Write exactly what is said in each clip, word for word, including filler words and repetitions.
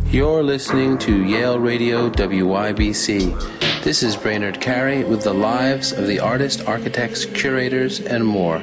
You're listening to Yale Radio W Y B C. This is Brainerd Carey with the lives of the artists, architects, curators, and more.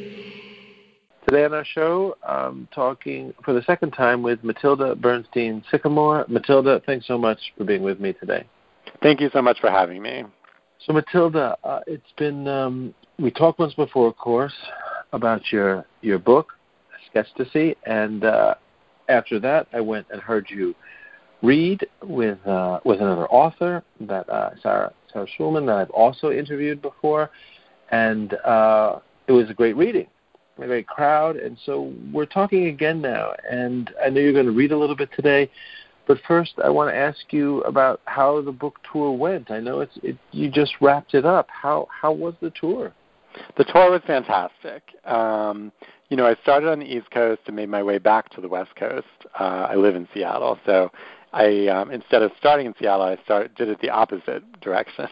Today on our show, I'm talking for the second time with Matilda Bernstein Sycamore. Matilda, thanks so much for being with me today. Thank you so much for having me. So, Matilda, uh, it's been, um, we talked once before, of course, about your your book, Sketchtasy, and uh, after that, I went and heard you read with uh, with another author, that uh, Sarah Sarah Schulman, that I've also interviewed before, and uh, it was a great reading, a great crowd, and so we're talking again now, and I know you're going to read a little bit today, but first I want to ask you about how the book tour went. I know it's it, you just wrapped it up. How how was the tour? The tour was fantastic. Um, you know, I started on the East Coast and made my way back to the West Coast. Uh, I live in Seattle, so I um, instead of starting in Seattle, I started did it the opposite direction.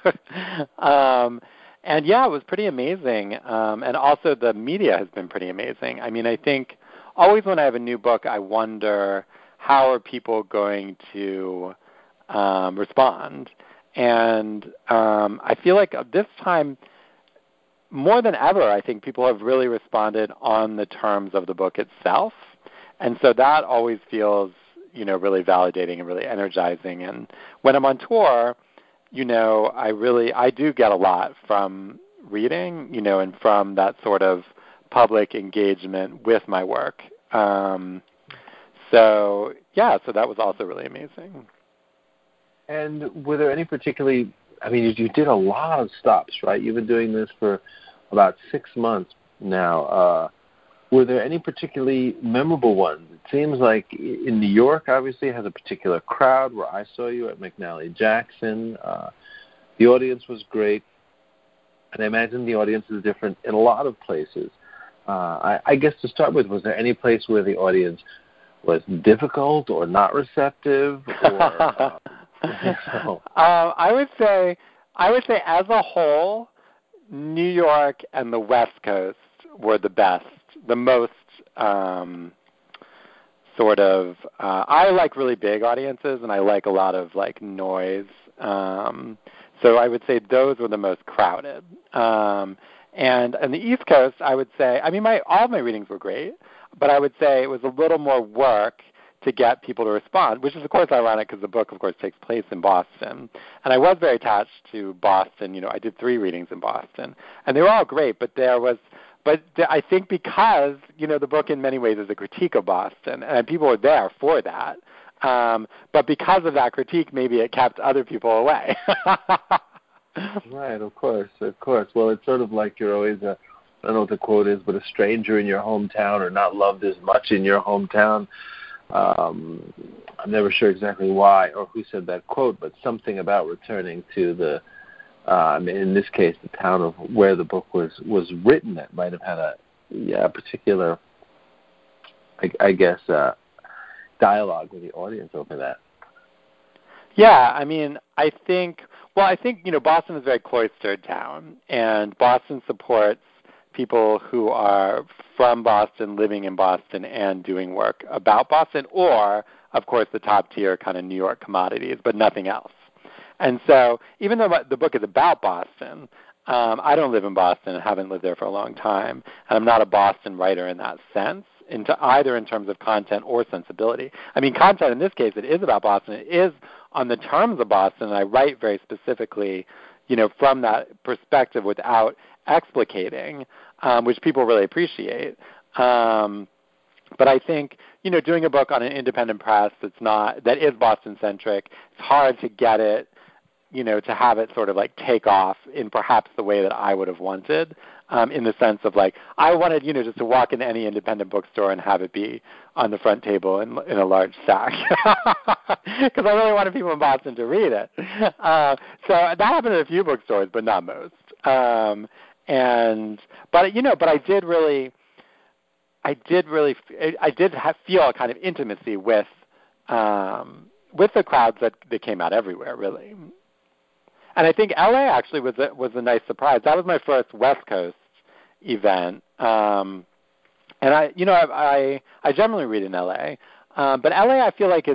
um, and yeah, it was pretty amazing. Um, and also, the media has been pretty amazing. I mean, I think always when I have a new book, I wonder how are people going to um, respond. And um, I feel like this time, more than ever, I think people have really responded on the terms of the book itself. And so that always feels, you know, really validating and really energizing. And when I'm on tour, you know, I really, I do get a lot from reading, you know, and from that sort of public engagement with my work. Um, so, yeah, so that was also really amazing. And were there any particularly, I mean, you did a lot of stops, right? You've been doing this for about six months now. Uh, were there any particularly memorable ones? It seems like in New York, obviously, it has a particular crowd where I saw you at McNally Jackson. Uh, the audience was great. And I imagine the audience is different in a lot of places. Uh, I, I guess to start with, was there any place where the audience was difficult or not receptive? Or, uh, so. uh, I would say, I would say, as a whole, New York and the West Coast were the best, the most um, sort of. Uh, I like really big audiences, and I like a lot of like noise. Um, so I would say those were the most crowded. Um, and on the East Coast, I would say, I mean, my all of my readings were great, but I would say it was a little more work to get people to respond, which is, of course, ironic because the book, of course, takes place in Boston. And I was very attached to Boston. You know, I did three readings in Boston, and they were all great, but there was – but I think because, you know, the book in many ways is a critique of Boston, and people were there for that. Um, but because of that critique, maybe it kept other people away. Right, of course, of course. Well, it's sort of like you're always a – I don't know what the quote is, but a stranger in your hometown or not loved as much in your hometown. Um, I'm never sure exactly why or who said that quote, but something about returning to the, uh, I mean, in this case, the town of where the book was, was written. That might have had a, yeah, a particular, I, I guess, uh, dialogue with the audience over that. Yeah, I mean, I think, well, I think, you know, Boston is a very cloistered town, and Boston supports people who are from Boston, living in Boston, and doing work about Boston, or, of course, the top-tier kind of New York commodities, but nothing else. And so even though the book is about Boston, um, I don't live in Boston and haven't lived there for a long time, and I'm not a Boston writer in that sense, into either in terms of content or sensibility. I mean, content in this case, it is about Boston. It is on the terms of Boston, and I write very specifically, you know, from that perspective without explicating, um, which people really appreciate. Um, but I think, you know, doing a book on an independent press that's not, that is Boston-centric, it's hard to get it, you know, to have it sort of like take off in perhaps the way that I would have wanted, um, in the sense of like, I wanted, you know, just to walk into any independent bookstore and have it be on the front table in, in a large stack. Because I really wanted people in Boston to read it. Uh, so that happened at a few bookstores, but not most. Um, and, but, you know, but I did really, I did really, I did have, feel a kind of intimacy with, um, with the crowds that, that came out everywhere, really. And I think L A actually was a, was a nice surprise. That was my first West Coast event, um, and I, you know, I, I I generally read in L A, um, but L A I feel like is it's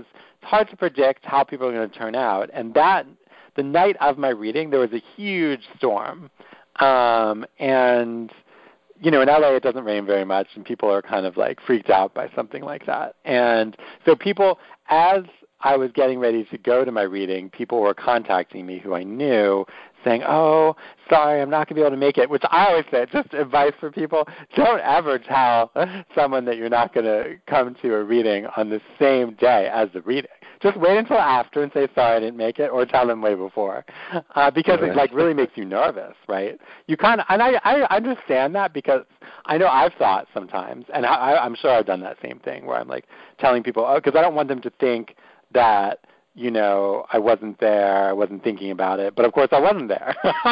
hard to predict how people are going to turn out. And that, the night of my reading, there was a huge storm. Um, and, you know, in L A it doesn't rain very much, and people are kind of like freaked out by something like that. And so people, as I was getting ready to go to my reading, people were contacting me who I knew, saying, oh, sorry, I'm not going to be able to make it, which I always say, just advice for people, don't ever tell someone that you're not going to come to a reading on the same day as the reading. Just wait until after and say, sorry, I didn't make it, or tell them way before, uh, because right. it like really makes you nervous, right? You kind of, and I, I understand that because I know I've thought sometimes, and I, I'm sure I've done that same thing where I'm like telling people, oh, because I don't want them to think that, you know, I wasn't there, I wasn't thinking about it, but of course I wasn't there.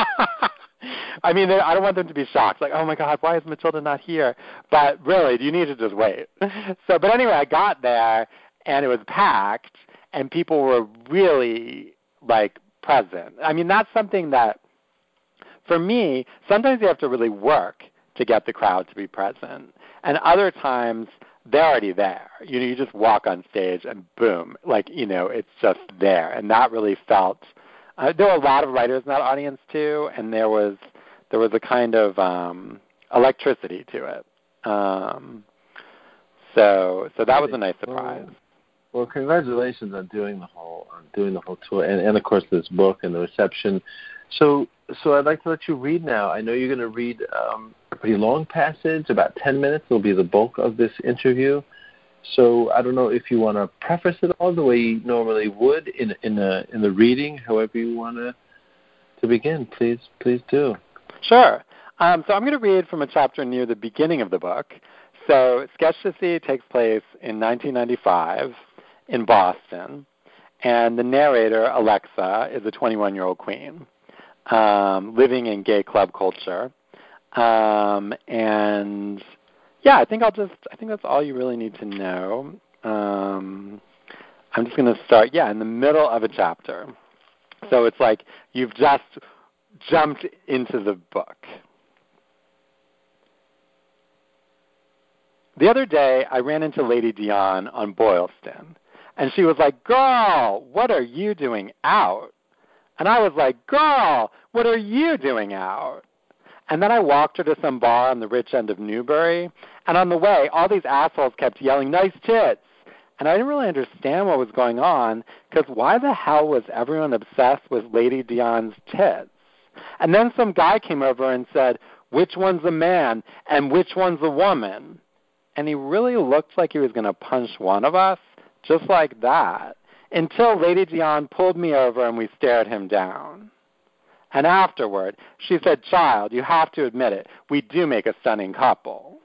I mean, I don't want them to be shocked, like, oh my God, why is Matilda not here? But really, you need to just wait. So, but anyway, I got there, and it was packed, and people were really, like, present. I mean, that's something that, for me, sometimes you have to really work to get the crowd to be present. And other times, they're already there. You know, you just walk on stage and boom, like, you know, it's just there. And that really felt, uh, there were a lot of writers in that audience too, and there was, there was a kind of um, electricity to it. Um, so, so that was a nice surprise. Well, well, congratulations on doing the whole, on doing the whole tour, and, and of course this book and the reception. So, so I'd like to let you read now. I know you're going to read um, a pretty long passage, about ten minutes. Will be the bulk of this interview. So I don't know if you want to preface it all the way you normally would in in a, in the reading, however you want to to begin. Please, please do. Sure. Um, so I'm going to read from a chapter near the beginning of the book. So Sketch to See takes place in nineteen ninety-five in Boston, and the narrator, Alexa, is a twenty-one-year-old queen um, living in gay club culture. Um, and yeah, I think I'll just, I think that's all you really need to know. Um, I'm just going to start, yeah, in the middle of a chapter. So it's like you've just jumped into the book. The other day, I ran into Lady Dion on Boylston, and she was like, girl, what are you doing out? And I was like, girl, what are you doing out? And then I walked her to some bar on the rich end of Newbury, and on the way, all these assholes kept yelling, nice tits. And I didn't really understand what was going on, because why the hell was everyone obsessed with Lady Dion's tits? And then some guy came over and said, which one's a man and which one's a woman? And he really looked like he was going to punch one of us, just like that, until Lady Dion pulled me over and we stared him down. And afterward, she said, child, you have to admit it, we do make a stunning couple.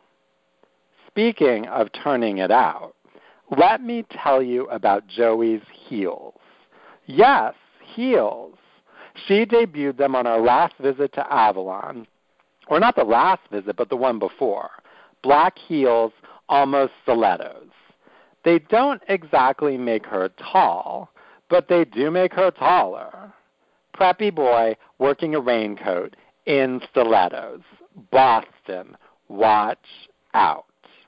Speaking of turning it out, let me tell you about Joey's heels. Yes, heels. She debuted them on our last visit to Avalon. Or not the last visit, but the one before. Black heels, almost stilettos. They don't exactly make her tall, but they do make her taller. Preppy boy working a raincoat in stilettos. Boston, watch out.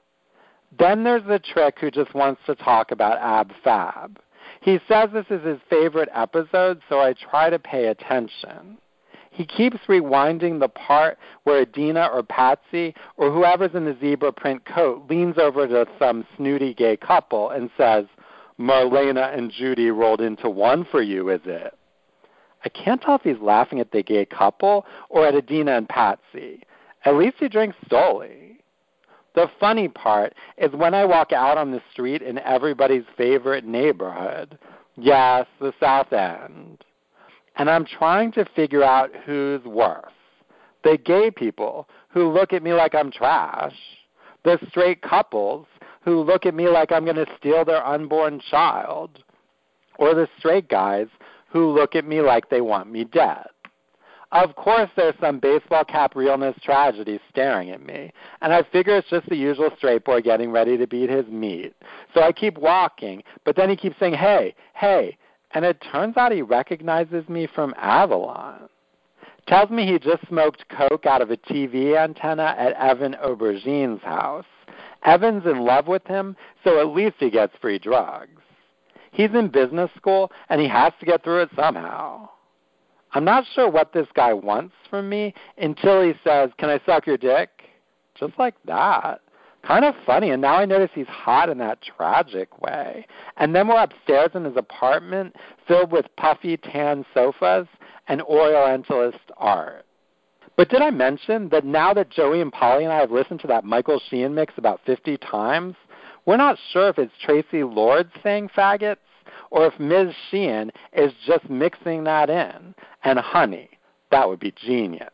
Then there's the trick who just wants to talk about Ab Fab. He says this is his favorite episode, so I try to pay attention. He keeps rewinding the part where Adina or Patsy or whoever's in the zebra print coat leans over to some snooty gay couple and says, Marlena and Judy rolled into one for you, is it? I can't tell if he's laughing at the gay couple or at Adina and Patsy. At least he drinks Stoli. The funny part is when I walk out on the street in everybody's favorite neighborhood. Yes, the South End. And I'm trying to figure out who's worse. The gay people who look at me like I'm trash. The straight couples who look at me like I'm going to steal their unborn child. Or the straight guys who look at me like they want me dead. Of course there's some baseball cap realness tragedy staring at me, and I figure it's just the usual straight boy getting ready to beat his meat. So I keep walking, but then he keeps saying, hey, hey, and it turns out he recognizes me from Avalon. Tells me he just smoked coke out of a T V antenna at Evan Aubergine's house. Evan's in love with him, so at least he gets free drugs. He's in business school, and he has to get through it somehow. I'm not sure what this guy wants from me until he says, can I suck your dick? Just like that. Kind of funny, and now I notice he's hot in that tragic way. And then we're upstairs in his apartment filled with puffy tan sofas and Orientalist art. But did I mention that now that Joey and Polly and I have listened to that Michael Sheehan mix about fifty times, we're not sure if it's Tracy Lord saying faggots or if Miz Sheehan is just mixing that in. And honey, that would be genius.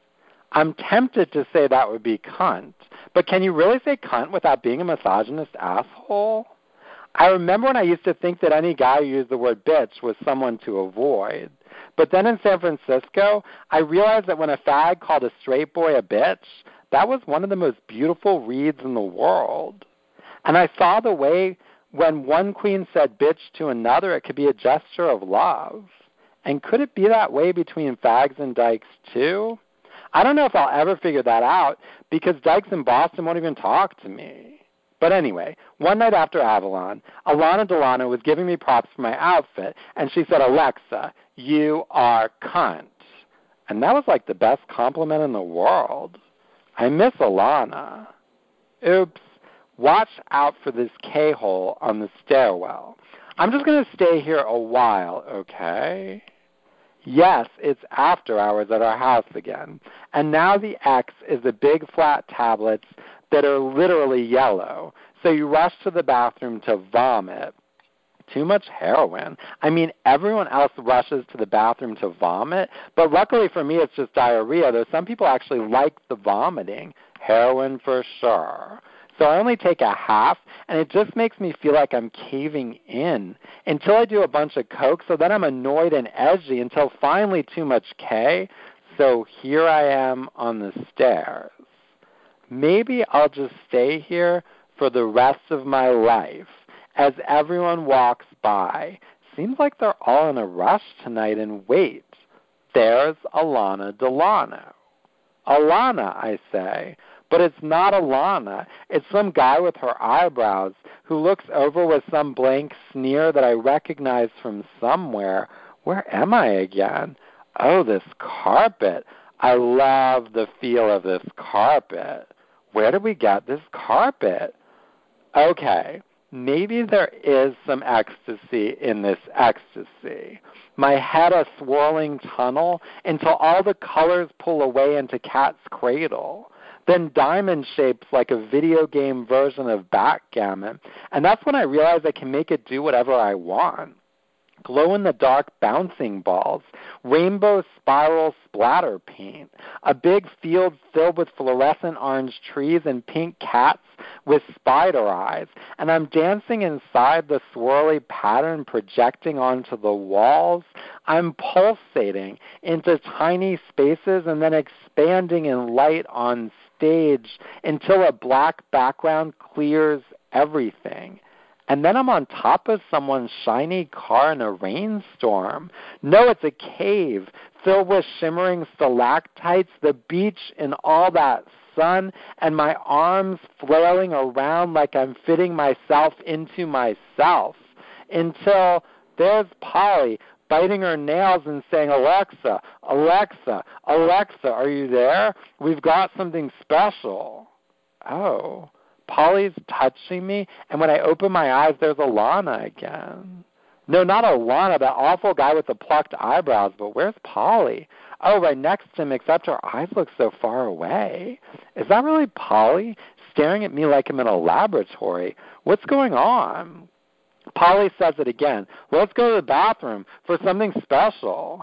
I'm tempted to say that would be cunt, but can you really say cunt without being a misogynist asshole? I remember when I used to think that any guy who used the word bitch was someone to avoid. But then in San Francisco, I realized that when a fag called a straight boy a bitch, that was one of the most beautiful reads in the world. And I saw the way when one queen said bitch to another, it could be a gesture of love. And could it be that way between fags and dykes too? I don't know if I'll ever figure that out because dykes in Boston won't even talk to me. But anyway, one night after Avalon, Alana Delano was giving me props for my outfit, and she said, Alexa, you are cunt. And that was like the best compliment in the world. I miss Alana. Oops. Watch out for this K-hole on the stairwell. I'm just going to stay here a while, okay? Yes, it's after hours at our house again. And now the X is the big flat tablets that are literally yellow. So you rush to the bathroom to vomit. Too much heroin. I mean, everyone else rushes to the bathroom to vomit, but luckily for me it's just diarrhea, though some people actually like the vomiting. Heroin for sure. So I only take a half, and it just makes me feel like I'm caving in until I do a bunch of coke, so then I'm annoyed and edgy until finally too much K, so here I am on the stairs. Maybe I'll just stay here for the rest of my life as everyone walks by. Seems like they're all in a rush tonight, and wait, there's Alana Delano. Alana, I say. But it's not Alana. It's some guy with her eyebrows who looks over with some blank sneer that I recognize from somewhere. Where am I again? Oh, this carpet. I love the feel of this carpet. Where did we get this carpet? Okay, maybe there is some ecstasy in this ecstasy. My head a swirling tunnel until all the colors pull away into Cat's Cradle. Then diamond shapes like a video game version of backgammon. And that's when I realize I can make it do whatever I want. Glow-in-the-dark bouncing balls, rainbow spiral splatter paint, a big field filled with fluorescent orange trees and pink cats with spider eyes, and I'm dancing inside the swirly pattern projecting onto the walls. I'm pulsating into tiny spaces and then expanding in light on stage until a black background clears everything. And then I'm on top of someone's shiny car in a rainstorm. No, it's a cave filled with shimmering stalactites, the beach in all that sun, and my arms flailing around like I'm fitting myself into myself. Until there's Polly biting her nails and saying, Alexa, Alexa, Alexa, are you there? We've got something special. Oh. Polly's touching me, and when I open my eyes, there's Alana again. No, not Alana, that awful guy with the plucked eyebrows, but where's Polly? Oh, right next to him, except her eyes look so far away. Is that really Polly, staring at me like I'm in a laboratory? What's going on? Polly says it again. Let's go to the bathroom for something special.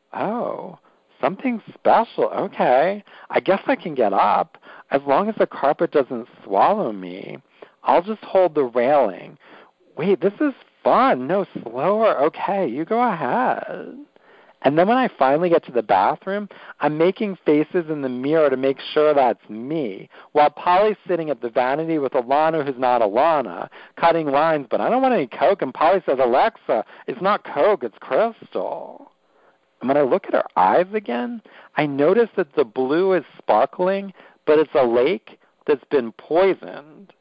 Oh, something special. Okay. I guess I can get up. As long as the carpet doesn't swallow me, I'll just hold the railing. Wait, this is fun. No, slower. Okay, you go ahead. And then when I finally get to the bathroom, I'm making faces in the mirror to make sure that's me, while Polly's sitting at the vanity with Alana, who's not Alana, cutting lines, but I don't want any Coke. And Polly says, Alexa, it's not Coke, it's Crystal. And when I look at her eyes again, I notice that the blue is sparkling, but it's a lake that's been poisoned.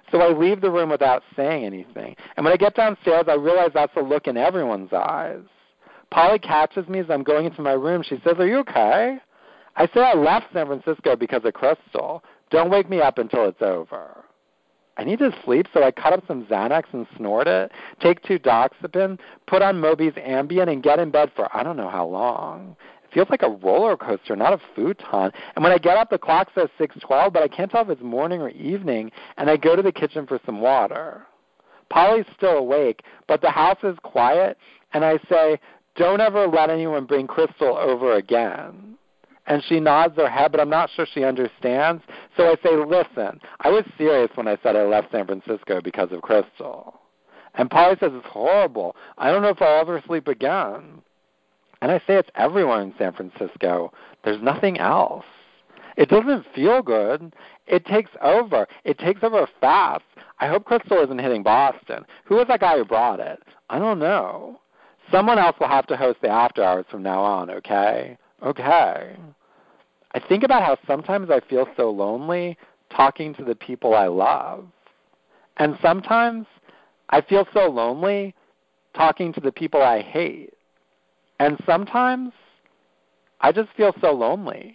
So I leave the room without saying anything. And when I get downstairs, I realize that's the look in everyone's eyes. Polly catches me as I'm going into my room. She says, "Are you okay?" I say I left San Francisco because of Crystal. Don't wake me up until it's over. I need to sleep, so I cut up some Xanax and snort it, take two Doxepin, put on Moby's Ambien, and get in bed for I don't know how long. It feels like a roller coaster, not a futon. And when I get up, the clock says six twelve, but I can't tell if it's morning or evening, and I go to the kitchen for some water. Polly's still awake, but the house is quiet, and I say, "Don't ever let anyone bring Crystal over again." And she nods her head, but I'm not sure she understands. So I say, "Listen, I was serious when I said I left San Francisco because of Crystal." And Polly says, "It's horrible. I don't know if I'll ever sleep again." And I say, "It's everyone in San Francisco. There's nothing else. It doesn't feel good. It takes over. It takes over fast. I hope Crystal isn't hitting Boston. Who was that guy who brought it? I don't know. Someone else will have to host the after hours from now on, okay? Okay." I think about how sometimes I feel so lonely talking to the people I love. And sometimes I feel so lonely talking to the people I hate. And sometimes I just feel so lonely.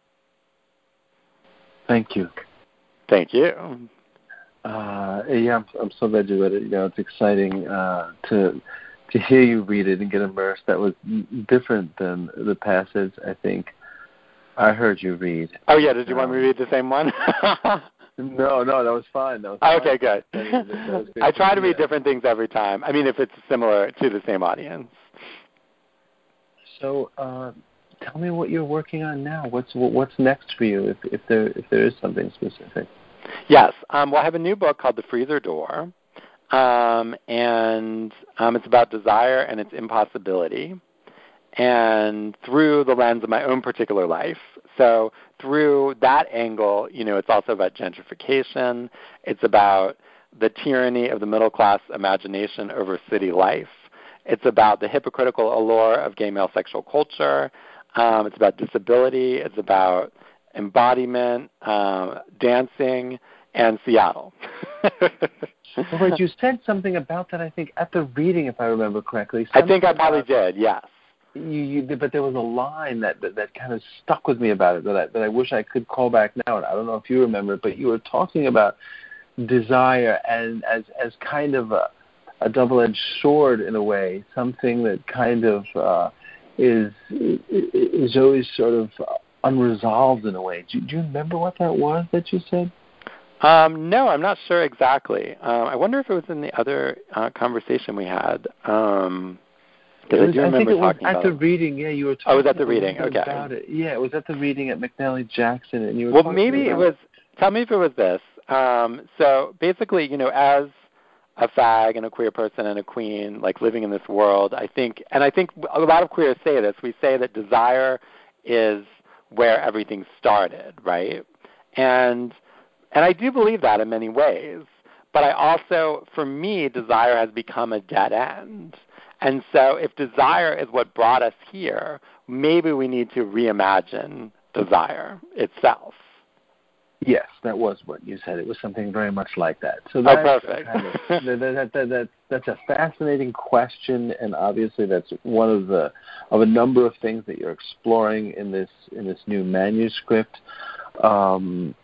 Thank you. Thank you. Uh, yeah, I'm, I'm so glad you read it. You know, it's exciting uh, to to hear you read it and get immersed. That was different than the passage, I think, I heard you read. Oh, yeah. Did you um, want me to read the same one? no, no, that was fine. That was oh, fine. okay, good. That, that, that was I try to read yeah. different things every time. I mean, if it's similar to the same audience. So uh, tell me what you're working on now. What's what's next for you, if, if there if there is something specific? Yes. Um, well, I have a new book called The Freezer Door, um, and um, it's about desire and its impossibility, and through the lens of my own particular life. So through that angle, you know, it's also about gentrification. It's about the tyranny of the middle-class imagination over city life. It's about the hypocritical allure of gay male sexual culture. Um, it's about disability. It's about embodiment, um, dancing, and Seattle. Well, right, you said something about that, I think, at the reading, if I remember correctly. I think I probably did, yes. You, you, but there was a line that, that, that kind of stuck with me about it that I, that I wish I could call back now, and I don't know if you remember it, but you were talking about desire and as as kind of a, a double-edged sword in a way, something that kind of uh, is is always sort of unresolved in a way. Do, do you remember what that was that you said? Um, no, I'm not sure exactly. Um, I wonder if it was in the other uh, conversation we had. Um, It was, I do I remember think it was talking at about the it. reading. Yeah, you were talking. Oh, it was at the reading. Okay. About it. Yeah, it was at the reading at McNally Jackson, and you were. Well, talking maybe about it was. Tell me if it was this. Um, so basically, you know, as a fag and a queer person and a queen, like living in this world, I think, and I think a lot of queers say this. We say that desire is where everything started, right? And and I do believe that in many ways. But I also, for me, desire has become a dead end. And so if desire is what brought us here, maybe we need to reimagine desire itself. Yes, that was what you said. It was something very much like that. So that's oh, perfect. kind of, that, that, that, that, that's a fascinating question, and obviously that's one of the of a number of things that you're exploring in this in this new manuscript. Um,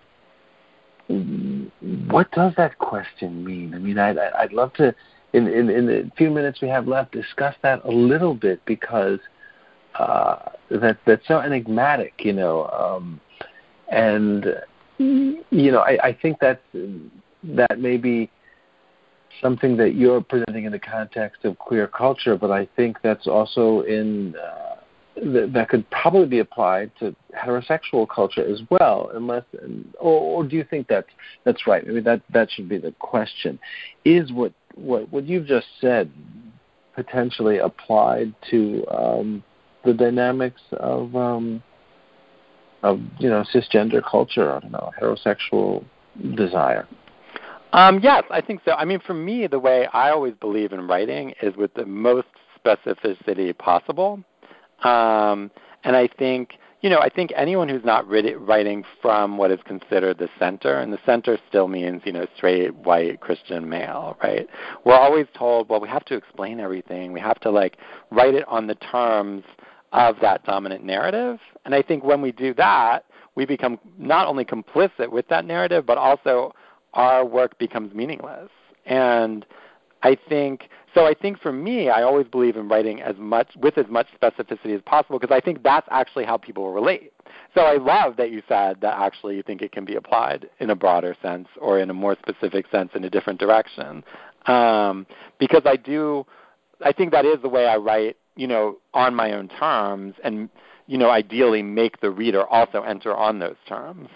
what does that question mean? I mean, I'd, I'd love to, in, in, in the few minutes we have left, discuss that a little bit, because uh, that that's so enigmatic, you know, um, and you know, I, I think that that may be something that you're presenting in the context of queer culture, but I think that's also in uh, th- that could probably be applied to heterosexual culture as well, unless, or, or do you think that's that's right? Maybe that that should be the question: is what what what you've just said potentially applied to um, the dynamics of um, of, you know, cisgender culture, I don't know, heterosexual desire? Um, yes, I think so. I mean, for me, the way I always believe in writing is with the most specificity possible. Um, and I think, you know, I think anyone who's not writing from what is considered the center, and the center still means, you know, straight, white, Christian male, right? We're always told, well, we have to explain everything. We have to, like, write it on the terms of that dominant narrative. And I think when we do that, we become not only complicit with that narrative, but also our work becomes meaningless. And I think, so I think for me, I always believe in writing as much, with as much specificity as possible, because I think that's actually how people relate. So I love that you said that actually you think it can be applied in a broader sense or in a more specific sense in a different direction. Um, because I do, I think that is the way I write, you know, on my own terms, and, you know, ideally make the reader also enter on those terms.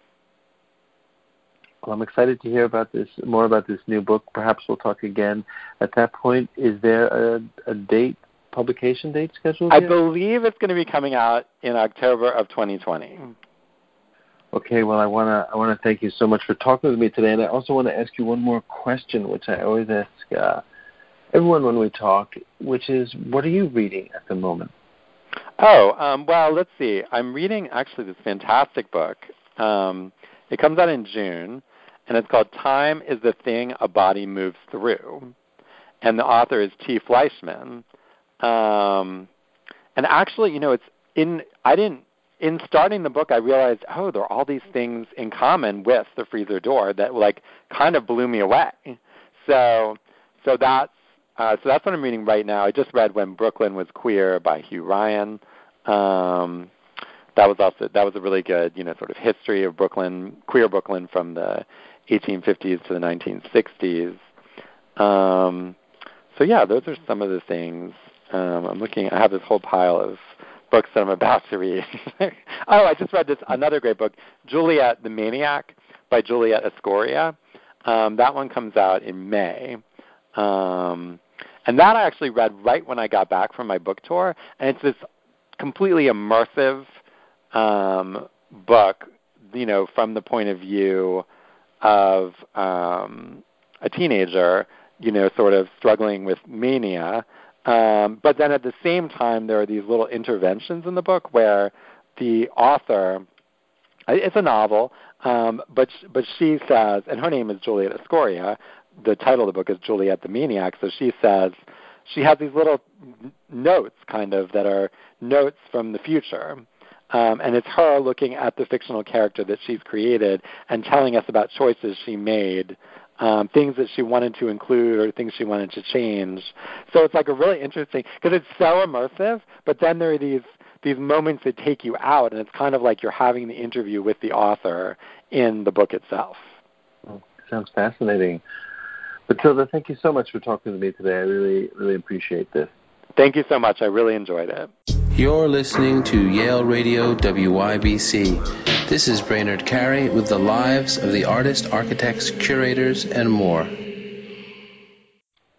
Well, I'm excited to hear about this, more about this new book. Perhaps we'll talk again at that point. Is there a, a date, publication date scheduled I yet? believe it's going to be coming out in October of twenty twenty. Okay, well, I want to I want to thank you so much for talking with me today, and I also want to ask you one more question, which I always ask uh, everyone when we talk, which is, what are you reading at the moment? Oh, um, well, let's see. I'm reading actually this fantastic book. Um, it comes out in June. And it's called Time is the Thing a Body Moves Through. And the author is T. Fleischman. Um, and actually, you know, it's in, I didn't, in starting the book, I realized, oh, there are all these things in common with The Freezer Door that, like, kind of blew me away. So, so that's, uh, so that's what I'm reading right now. I just read When Brooklyn Was Queer by Hugh Ryan. Um, that was also, that was a really good, you know, sort of history of Brooklyn, queer Brooklyn from the eighteen fifties to the nineteen sixties. Um, so yeah, those are some of the things. Um, I'm looking, I have this whole pile of books that I'm about to read. oh, I just read this, another great book, Juliet the Maniac by Juliet Escoria. Um, that one comes out in May. Um, and that I actually read right when I got back from my book tour. And it's this completely immersive um, book, you know, from the point of view of um, a teenager, you know, sort of struggling with mania. Um, but then at the same time, there are these little interventions in the book where the author, it's a novel, um, but but she says, and her name is Juliet Escoria, the title of the book is Juliet the Maniac, so she says, she has these little notes kind of that are notes from the future. Um, and it's her looking at the fictional character that she's created and telling us about choices she made, um, things that she wanted to include or things she wanted to change. So it's like a really interesting, because it's so immersive, but then there are these these moments that take you out, and it's kind of like you're having the interview with the author in the book itself. Oh, sounds fascinating. Matilda, thank you so much for talking to me today. I really, really appreciate this. Thank you so much. I really enjoyed it. You're listening to Yale Radio W Y B C. This is Brainerd Carey with the lives of the artists, architects, curators, and more.